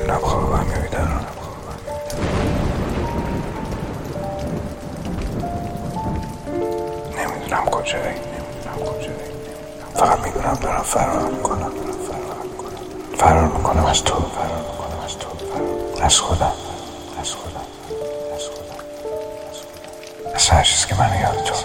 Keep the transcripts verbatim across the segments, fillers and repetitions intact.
نمیدونم خوابم یا بیدارم. نمیدونم کجایی. فقط میدونم دارم فرار میکنم. فرار میکنم از تو، از خودم، از خودم، از خودم، از هر چیز که منو یاد تو،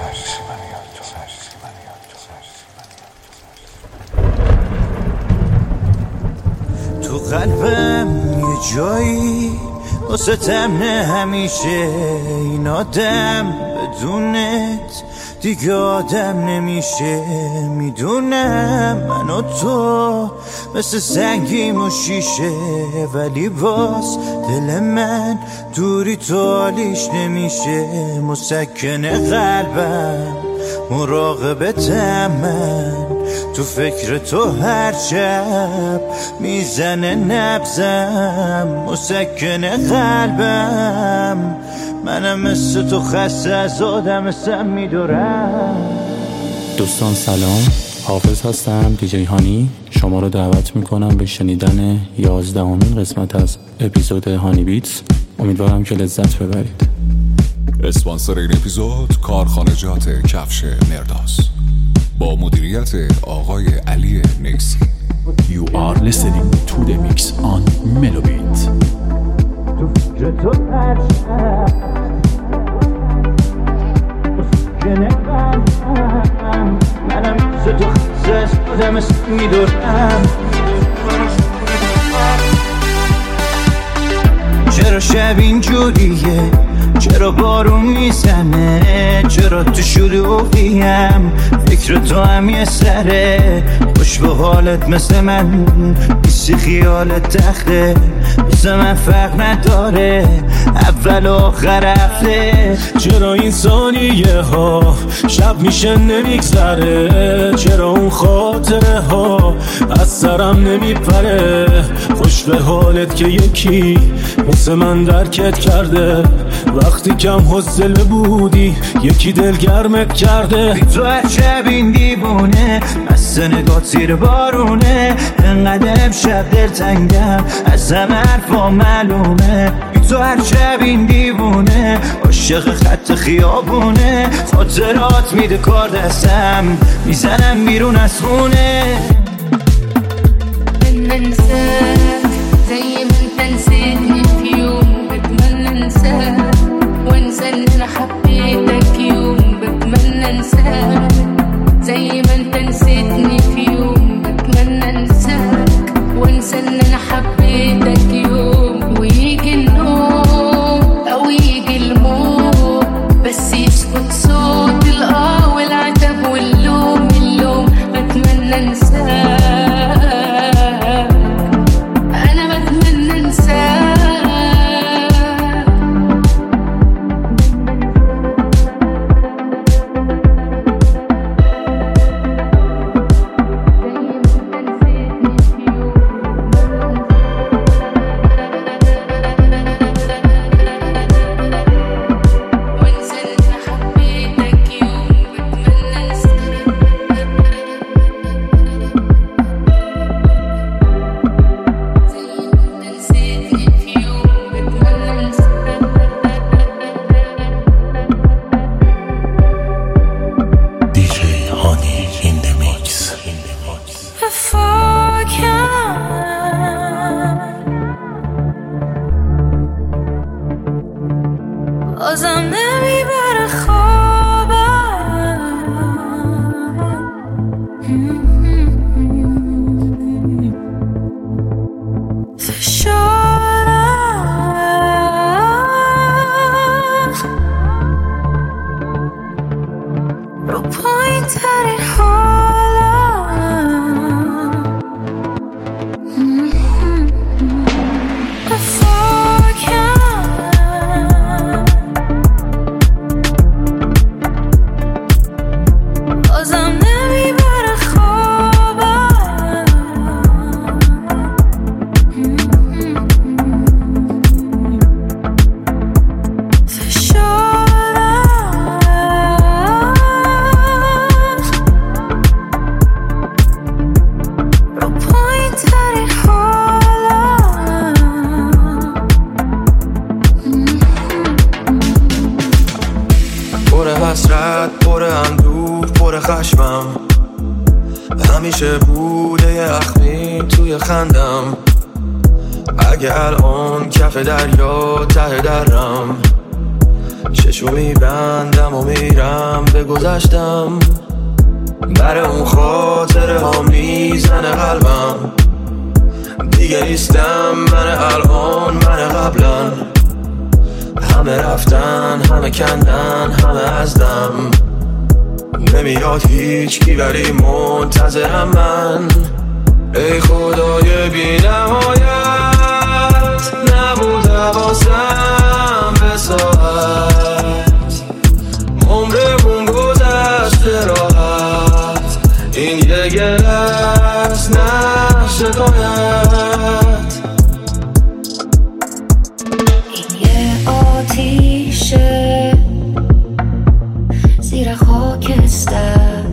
تو قلبم یه جایی واسه تمنه همیشه. این آدم بدونت دیگه آدم نمیشه. میدونم من و تو مثل سنگیم و شیشه، ولی باز دل من دوری تو حالیش نمیشه. مسکن قلبم مراقبتم من، تو فکر تو هر شب میزنه نبضم. مسکن قلبم منم مثل تو خسته از آدم سم میدارم. دوستان سلام، حافظ هستم، دیجی هانی. شما رو دعوت میکنم به شنیدن یازدهمین قسمت از اپیزود هانی بیتس. امیدوارم که لذت ببرید. اسپانسر این اپیزود کارخانجات کفش مرداس با مدیریت آقای علی نیسی. You are listening to the mix on Melobit. چرا شب اینجوریه؟ چرا بارون میزنه؟ چرا تو شلوغیم؟ فکر تو هم یه سره. خوش به حالت مثل من بیسی خیالت تخته. مثل من فرق نداره اول و آخر هفته. چرا این ثانیه ها شب میشه نمیگذره؟ چرا اون خاطره ها از سرم نمیپره؟ خوش به حالت که یکی مثل من درکت کرده. وقتی کم حوصله بودی یکی دلگرمت کرده. بی تو هر شب این دیوونه مثل نگاه زیر بارونه. انقدر امشب دلتنگم از همه حرفا معلومه. بی تو هر شب این دیوونه عاشق خط خیابونه. خاطرات میده کار دستم میزنم بیرون از خونه. ننساك زي ما انت نسيتني في يوم بتمنى انساك وانسى ان انا حبيتك يوم بتمنى انساك زي ما انت نسيتني في يوم بتمنى انساك وانسى ان انا حبيتك يوم. ويجي النوم او يجي الموت بس يسكت صوت الاه والعتب واللوم اللوم. بتمنى انساك همیشه بوده یه اخمی توی خندم. اگه الان کف دریا ته درم، چشو میبندم و میرم به گذشتم. برای اون خاطره ها میزنه قلبم. دیگه نیستم من الان من قبلا. همه رفتن همه کندن همه ازدم. نمیاد هیچ کی ولی منتظرم من. ای خدای بی نهایت نبود حواسم به ساعت. عمرمون گذشته راحت، این یه گلس نه شکایت. این یه آتیشه زیر خاکستر،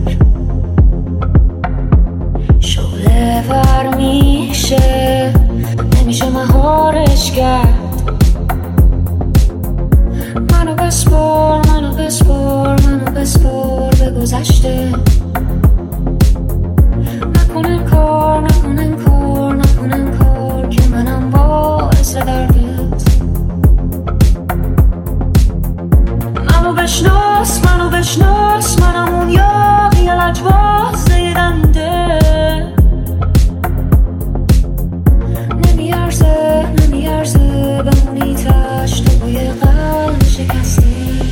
شعله ور میشه نمیشه مهارش کرد. منو بسپار منو بسپار منو بسپار به گذشته. نکنن کار نکنن کار نکنن کار که منم باعث دردت. منو بشناس منو بشناس منم اون یاقی لجباز زیدنده. نمیارزه نمیارزه بمونی تشت تو بوی قلب شکسته.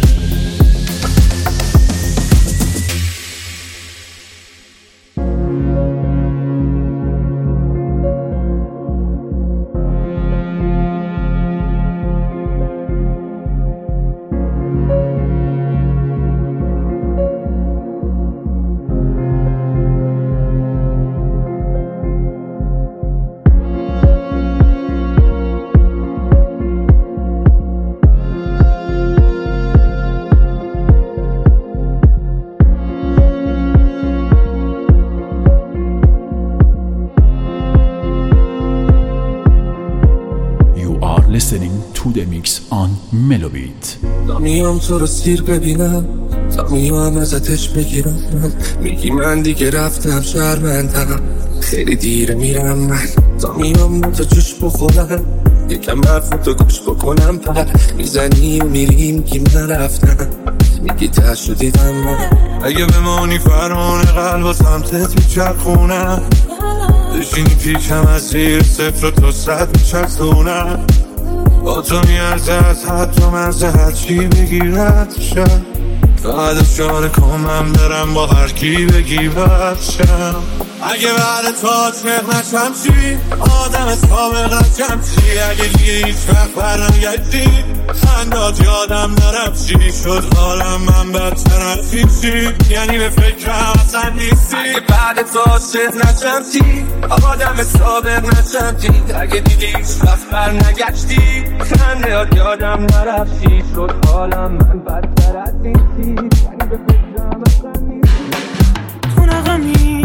Listening to the mix on Melobeat. تا میام تو رو سیر ببینم، تا میام ازتش بگیرم. میگی من دیگه رفتم شرمندم، خیلی دیره میرم من. تا میام تو جوش بخورم، یکم حرفت رو گوش بکنم. پر میزنی و میری میگی من رفتم، میگی تش رو دیدم من. اگه بمانی فرمان قلب و سمتت میچرخونم، بشینی پیشم از زیر صفر و تو صد میچرخونم. با تو میارزه از حد و مرزه هر چی بگی رد شم. فقط اشاره کن من برم با هر کی بگی بد شم. اگه بعد تو عاشق نشم چی؟ آدم سابقتم چی؟ اگه دیگه هیچ وقت برنگردی خندات یادم نرم چی شد حالم من بدتر از چی؟ یعنی به فکرم اصلا نیستی. اگه بعد تو عاشق نشم چی؟ آدم سابق نشم چی؟ اگه دیگه هیچ وقت برنگردی خندات یادم نرم چی شد حالم من بدتر از چی؟ یعنی به فکرم اصلا نیستی. تو نغمی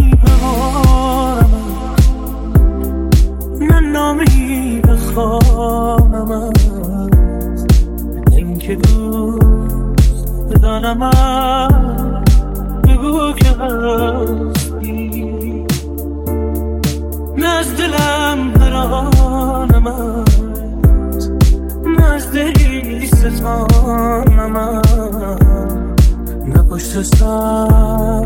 من نامی بخوانم، این که دوست بدانم بگو که هستی. نز دلم پرانم، نز دلی ستانم، نه پشت سر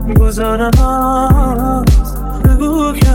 گذارم بگو که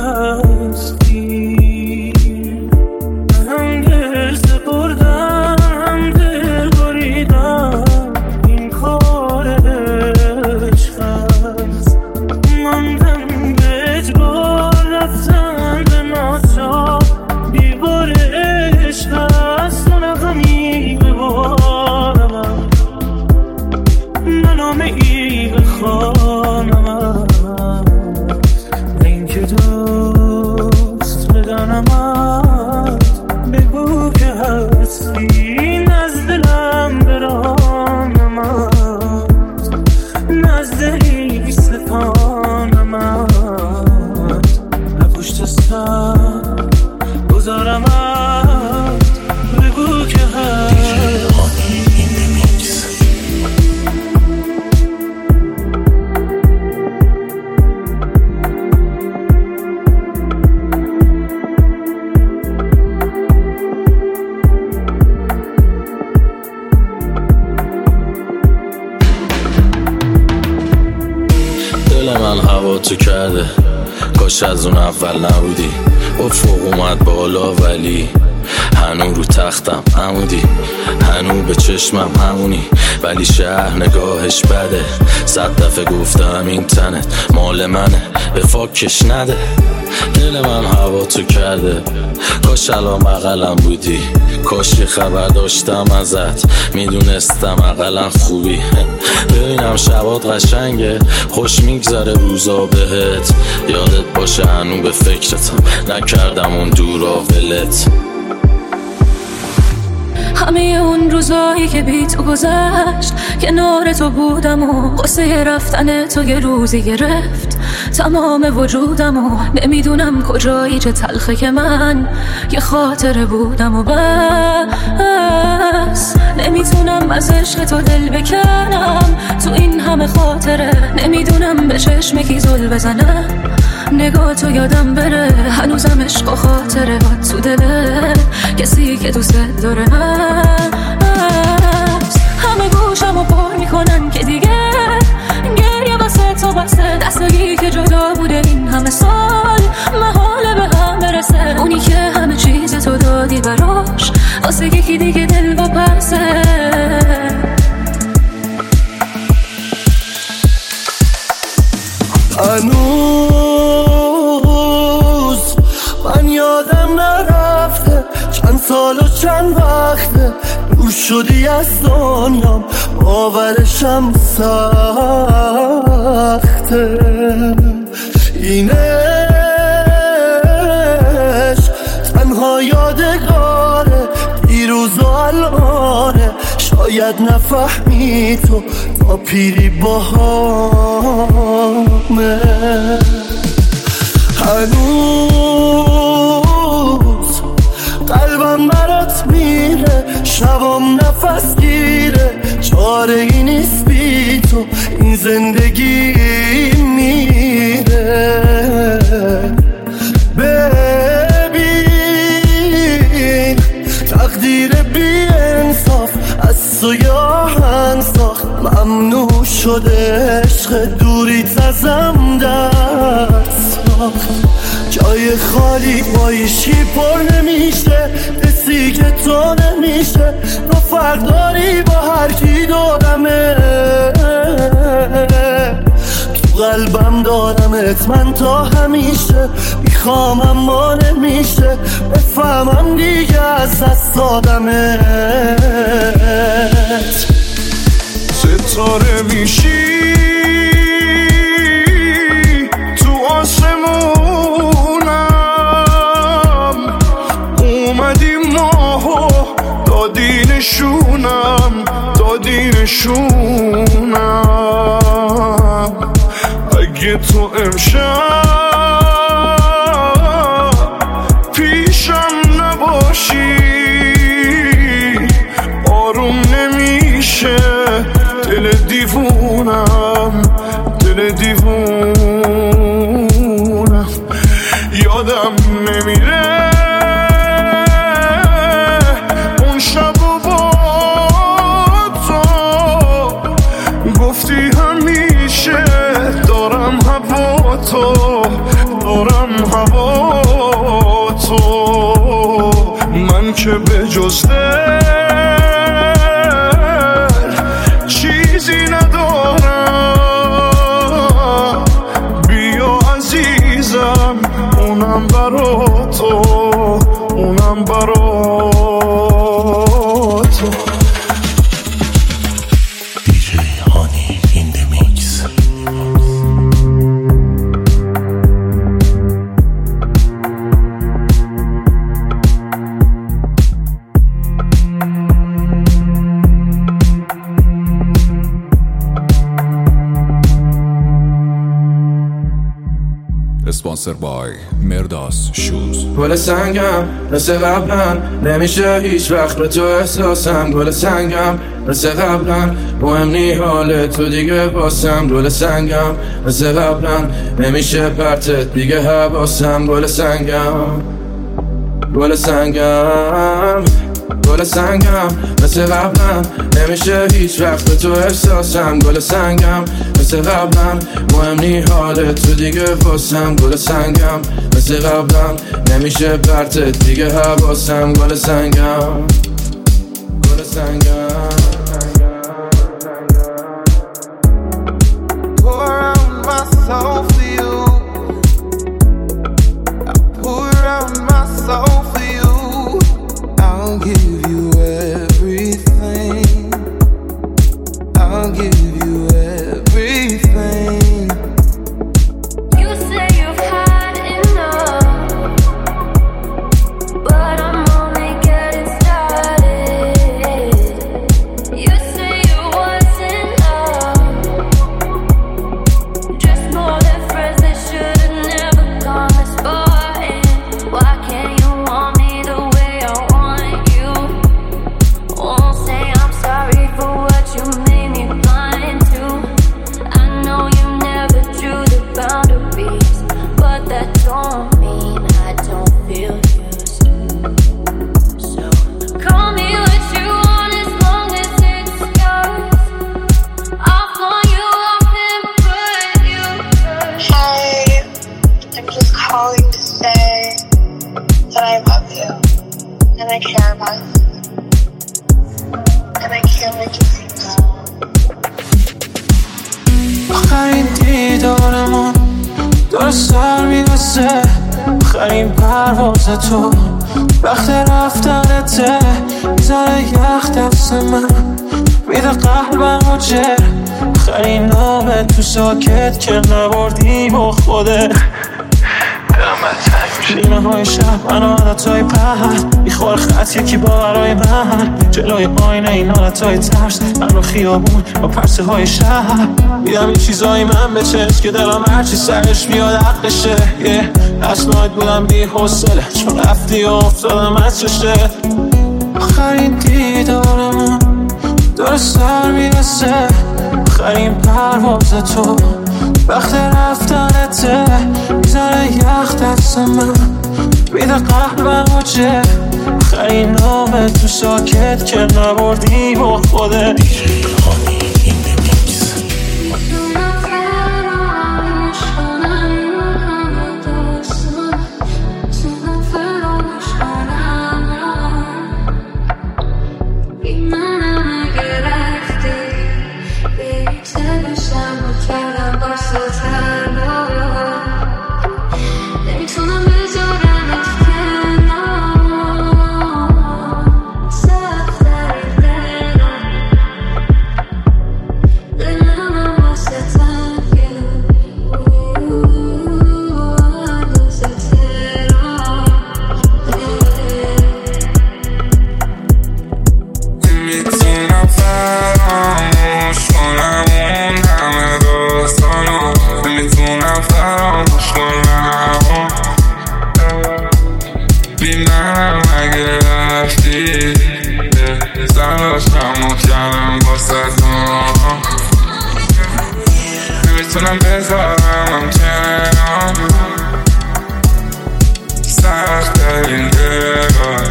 هستی. هم دل سپردم هم دل بریدم، این کار عشق است. ماندم به اجبار رفتن به ناچار، بیبار عشق است. و نغمی ببارم نه نامه ای بخوانم، این که دوست بدانمت بگو که هستی. نز دلم برانمت، نز دلی ستانمت، نه پشت سر گذارمت بگو که هستی. تو کرده، کاش از اون اول نبودی. افق اومد بالا ولی هنو رو تختم عمودی، هنو به چشمم همونی، ولی شهر نگاهش بده. صد دفعه گفتم این تنت مال منه، به فاکش نده. دل من هوا تو کرده، کاش الان بغلم بودی. کاش یه خبر داشتم ازت، میدونستم اقلا خوبی. ببینم شبات قشنگه، خوش میگذره روزا بهت. یادت باشه هنو به فکرتم، نکردم اون دورا ولت. همه اون روزایی که بی تو گذشت، کنار تو بودم و قصه رفتن تو یه روزی گرفت تمام وجودم و نمیدونم کجایی چه تلخه که من یه خاطره بودم و بس. نمیتونم از عشق تو دل بکنم تو این همه خاطره، نمیدونم به چشم کی زل بزنم نگاه تو یادم بره. هنوزم عشق و خاطره ها تو دله، کسی که دوست داره هست. همه گوشم و پر میکنن که دیگه گریه واسه تو بسته. دستگی که جدا بوده این همه سال محاله به هم برسه. اونی که همه چیز تو دادی براش واسه یکی دیگه دل با پسه. هنوز من یادم نرفته چند سال و چند وقته دور شدی از دنیام، باورشم سخته. این عشق تنها یادگاره، دیروز و الانه. شاید نفهمی تو تا پیری باهامه. هنوز قلبم برات میره، شبام نفس گیره. چاره ای نیست بی تو این زندگی میره. ببین تقدیر بی انصاف از تو یاهن ساخت. ممنوع شده عشق دوریت ازم دست ساخت. جای خالی با ایشی پر نمیشه، کسی که تو نمیشه. تو فرق داری با هر کی دارمه، تو قلبم دارمت من تا همیشه. میخوام اما نمیشه بفهمم دیگه از دست دادمت. ستاره میشی تو آسمونم، اومدی ماهو دادی نشونم، دادی نشونم. اگه تو امشب پیشم نباشی آروم نمیشه دل دیوونم، دل دیوونم. یادم نمیره اون شب و با تو گفتی همیشه دارم هوا تو، دارم هوا تو. من که به جز دل چیزی ندارم، بیا عزیزم اونم برا تو، اونم برا تو. دیجی هانی این دی میکس. اسپانسر بای مرداس شوز. گل سنگم مثل قبلا نمیشه هیچ وقت به تو احساسم. گل سنگم مثل قبلا مهم نی حال تو دیگه باسم. گل سنگم مثل قبلا نمیشه پرتت دیگه حواسم. گل سنگم، گل سنگم، گل سنگم مثل قبلم نمیشه هیچ وقت به تو احساسم گل سنگم مثل قبلم مهم نی حالت تو دیگه واسم گل سنگم مثل قبلم نمیشه پرتت دیگه حواسم گل سنگم گل سنگم soul for you. I pour out my soul for you. I'll give you everything. I'll give you everything. You say you've had enough, but I'm only getting started. You say you wasn't love, just more than friends that should've never gone this far. And why can't you want me the way I want you? Won't say I'm sorry for what you made me blind to. I know you never drew the boundaries, but that don't mean I don't feel used. So call me what you want as long as it's yours. I'll call you up and put you first. Hi, I'm just calling to say that I love you and I care about you and I can't make you feel so. آخرین دیدارمون داره سر میوسه آخرین پرواز تو وقت رفتنته میزنه یخ دست من میده قلبم و جر آخرین نامه تو ساکت که نبردی با خودت نیمه های شب من عادت های پهن میخوار خط یکی باورای من جلوی آینه این حالت های ترس من رو خیابون با پرسه های شهر میدم این چیزای من به چشم که دلم هرچی سرش بیاد عقلشه اسناید بودم بی حوصله چون رفتی و افتادم از چشه آخرین دیدارمون داره سر میرسه آخرین پرواز تو وقت رفتنته میزنه یخ دست من میده قلبم و چه آخرین نامه تو ساکت که نبردی با خودت نمیتونم بذارم کنار سخت این دلار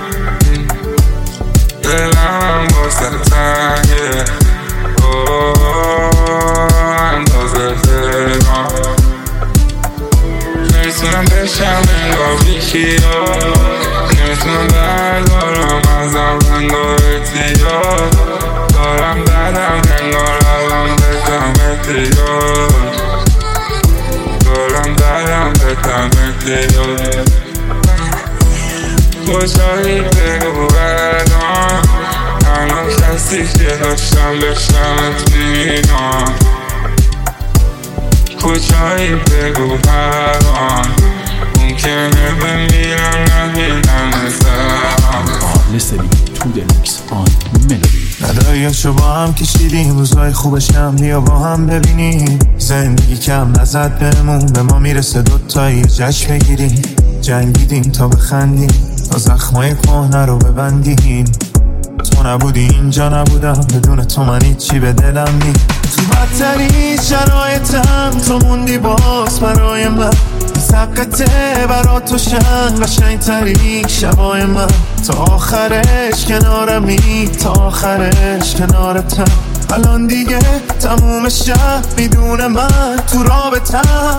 دلم واسه تنگه اندازه دلم نمیتونم بشم انگار بیخیا نمیتونم بردارم ازم انگار اتیار دارم بدم انگار الان بزم اتیار دارم بدم بزم اتیار کجایی بگو بردم تنها کسی که داشتم بشمت بینم کجایی بگو بردم ممکنه بمیرم نبینم ازم Listening to the mix on Melody. نداییاشو با هم کشیدیم روزای خوبش هم بیا با هم ببینیم زندگی کم نزد بهمون به ما میرسه دوتایی جشن بگیریم جنگیدیم تا بخندیم تا زخمای کهنه رو ببندیم تو نبودی اینجا نبودم بدون تو من هیچی به دلم نی تو بدترین شرایطم تو موندی باز برای من سبقته برا تو شن قشنگ ترین شبای من تا آخرش کنارمی تا آخرش کنارتم الان دیگه تموم شب میدونه من تو رابطم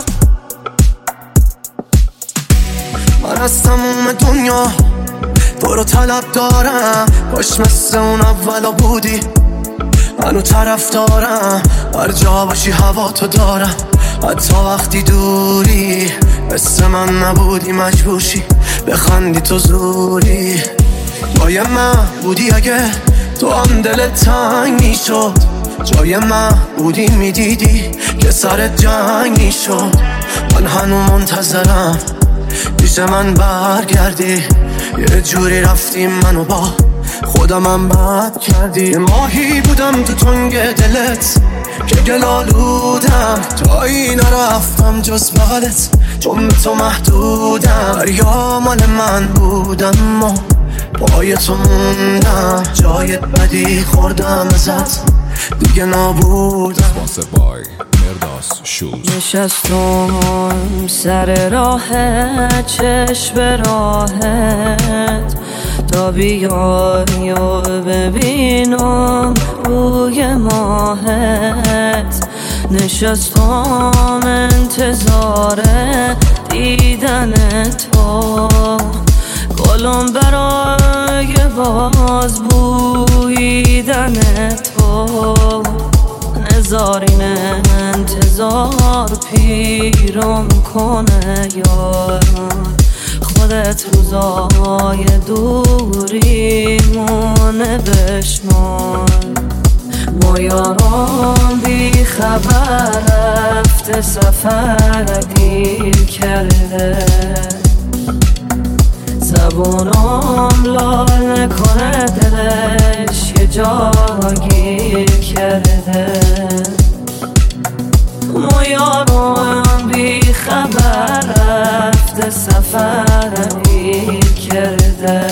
من از تموم دنیا برو طلب دارم باش مثل اون اولا بودی منو طرف دارم هر جا باشی هوا تو دارم حتی وقتی دوری مثل من نبودی مجبورشی بخندی تو زوری جای من بودی اگه تو هم دلت تنگ میشد جای من بودی میدیدی که سرت جنگ میشد من هنو منتظرم پیش من برگردی یه جوری رفتیم منو با خودمم بد کردی ماهی بودم تو تنگ دلت که گلالودم جایی نرفتم جز بغلت چون به تو محدودم دریا مال من بودم ما پای تو موندم جای بدی خوردم ازت دیگه نابودم. Sponsored by Merdas Shoes. نشستم سر راهت چشم به راهت تا بیای و ببینم روی ماهت نشستم انتظار دیدن تو گلم برای باز بویدن تو نزارین انتظار پیرم کنه یار خودت روزای دوریمونه بشمار ما یاران بی خبر رفته سفر دیر کرده زبونم لال نکنه دلش یه جا گیر کرده ما یاران بی خبر رفته سفر دیر کرده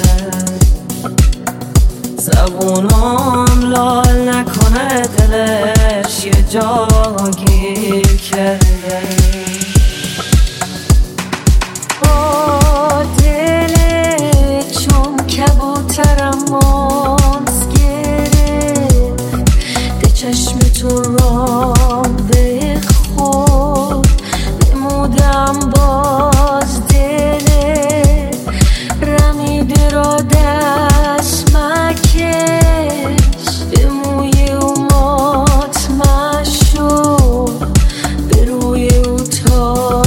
زبونم لال نکنه دلش یه جا گیر کرده با دلت چون کبوترم ماز گرفت ده چشم تو رام بخور بمودم باز دلت رمیده را دست مکش به موی او مطمع شو به روی او تا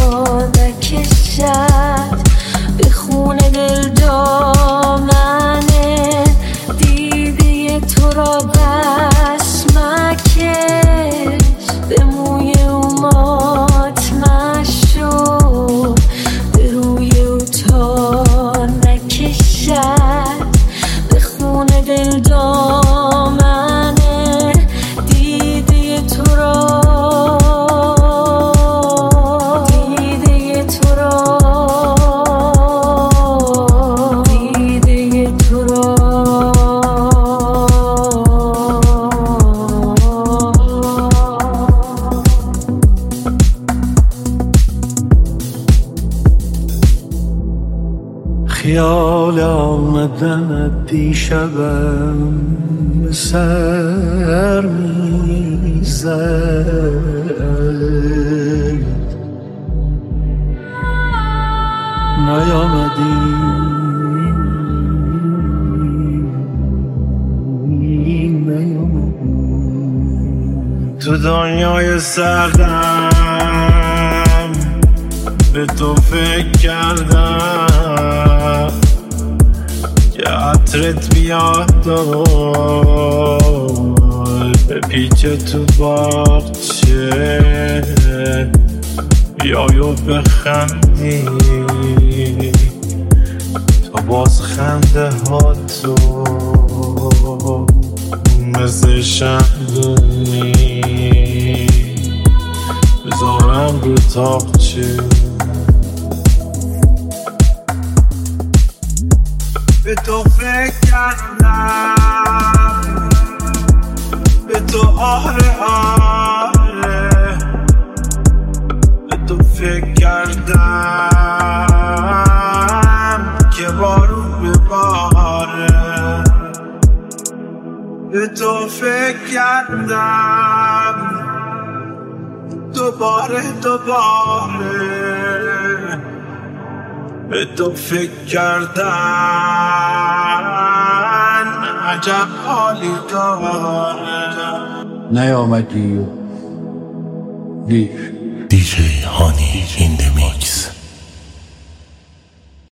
نکشد به خون دل دامنه دیده تو را بس مکش به موی او مطمع شو به روی او تا نکشد به خون دل دامنه دیده تو را دیده تو را دیده تو را خیال آمدن دیشبم به سر میزد نیامدی نیامدی تو دنیای سردم به تو فکر کردم که عطرت بیاد دار به پیچ تو باغچه بیای و بخندی تا باز خنده ها تو مثل شمدونی بذارم رو تاقچه به تو فکر کردم به تو آره آره به تو فکر فکر کردم که بارون بباره، به تو فکر کردم دوباره دوباره، به تو فکر کردن عجب حالی داره. نیامدی و دیر. دی جی هانی این دی میکس.